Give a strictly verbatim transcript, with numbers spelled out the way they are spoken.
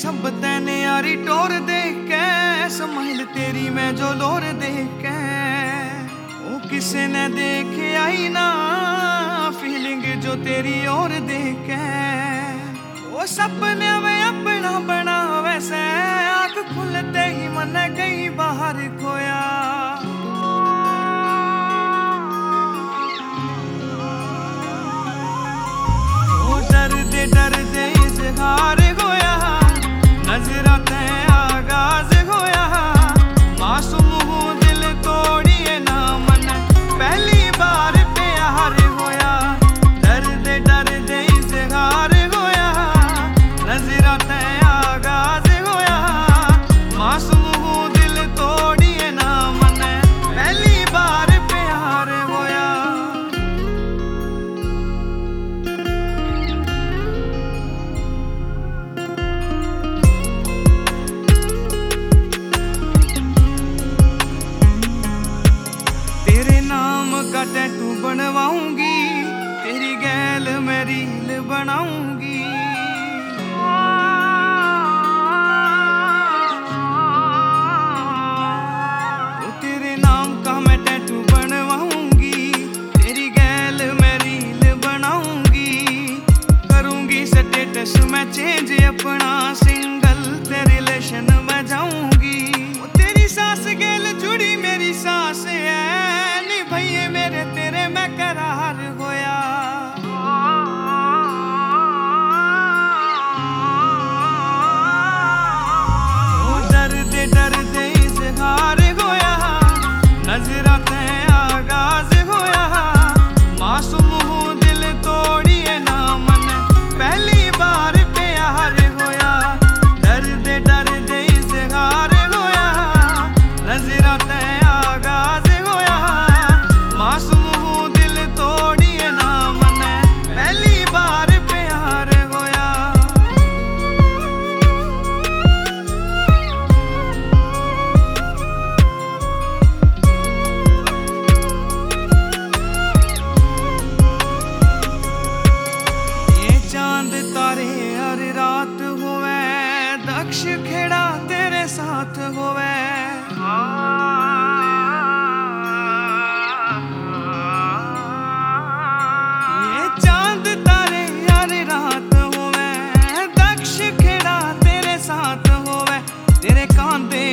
सब तेने यारी टोर देख के, स्माइल तेरी मैं जो लोर देख के, वो किसे ने देखे आई ना फीलिंग जो तेरी और देख के, वो सपने में अपना बना वैसे आँख खुलते ही मन कहीं बाहर खोया। वो डरदे डरदे इजहार होया, नजरा ते आगाज होया, मासूम हूँ दिल तोड़िए ना मन पहली बार प्यार होया। डरदे डरदे इजहार होया, नजरा ते आगाज होया, मासूम हूँ दिल तोड़िए ना मन पहली बार प्यार होया। तेरे नाम का टैटू बनवाऊंगी, तेरी गैल मैं रील बनाऊंगी। ओ तेरे नाम का मैं टैटू बनवाऊंगी, तेरी गैल मैं रील बनाऊंगी। करूंगी स्टेटस मैं चेंज अपना, सिंगल ते रिलेशन में जाऊंगी। ओ तेरी सास गैल जुड़ी मेरी सास है, निभाइए मेरे तेरे मैं करार होया। ओ डरदे डरदे इजहार होया, नजरा ते आगाज होया, मासूम हूँ दिल तोड़िए ना मन पहली बार प्यार होया। डरदे डरदे इजहार होया, नजरा ते आगाज होया, मासूम हूँ दिल तोड़िए ना मन पहली बार प्यार होया। ये चांद तारे हर रात होवे, दक्ष खेड़ा तेरे साथ होवे। ये चांद तारे हर रात होवे, दक्ष खेड़ा तेरे साथ होवे। तेरे कांधे